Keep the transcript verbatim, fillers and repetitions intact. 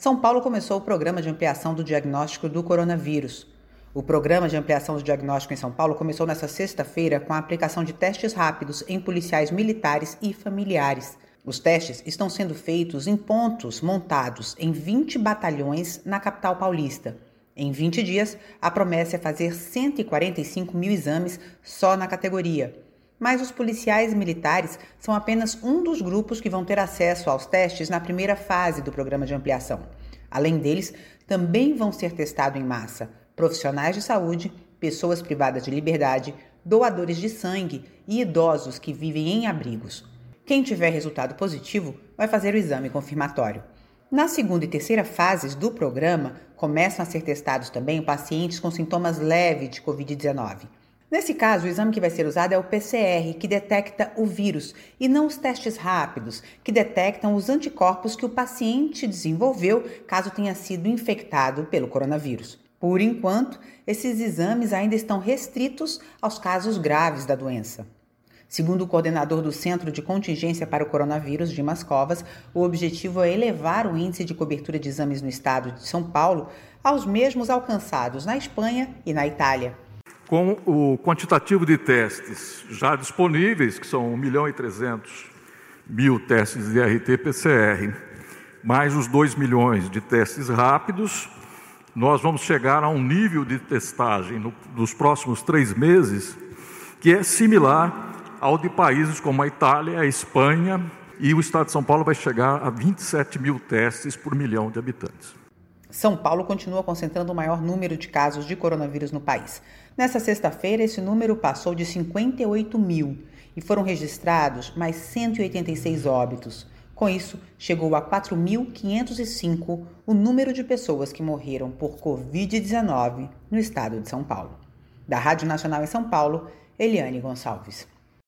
São Paulo começou o programa de ampliação do diagnóstico do coronavírus. O programa de ampliação do diagnóstico em São Paulo começou nesta sexta-feira com a aplicação de testes rápidos em policiais militares e familiares. Os testes estão sendo feitos em pontos montados em vinte batalhões na capital paulista. Em vinte dias, a promessa é fazer cento e quarenta e cinco mil exames só na categoria. Mas os policiais militares são apenas um dos grupos que vão ter acesso aos testes na primeira fase do programa de ampliação. Além deles, também vão ser testados em massa profissionais de saúde, pessoas privadas de liberdade, doadores de sangue e idosos que vivem em abrigos. Quem tiver resultado positivo vai fazer o exame confirmatório. Na segunda e terceira fases do programa, começam a ser testados também pacientes com sintomas leves de covid dezenove. Nesse caso, o exame que vai ser usado é o P C R, que detecta o vírus, e não os testes rápidos, que detectam os anticorpos que o paciente desenvolveu caso tenha sido infectado pelo coronavírus. Por enquanto, esses exames ainda estão restritos aos casos graves da doença. Segundo o coordenador do Centro de Contingência para o Coronavírus, Dimas Covas, o objetivo é elevar o índice de cobertura de exames no estado de São Paulo aos mesmos alcançados na Espanha e na Itália. Com o quantitativo de testes já disponíveis, que são um milhão e trezentos mil testes de R T P C R, mais os dois milhões de testes rápidos, nós vamos chegar a um nível de testagem no, nos próximos três meses que é similar ao de países como a Itália, a Espanha, e o estado de São Paulo vai chegar a vinte e sete mil testes por milhão de habitantes. São Paulo continua concentrando o maior número de casos de coronavírus no país. Nessa sexta-feira, esse número passou de cinquenta e oito mil e foram registrados mais cento e oitenta e seis óbitos. Com isso, chegou a quatro mil quinhentos e cinco o número de pessoas que morreram por covid dezenove no estado de São Paulo. Da Rádio Nacional em São Paulo, Eliane Gonçalves.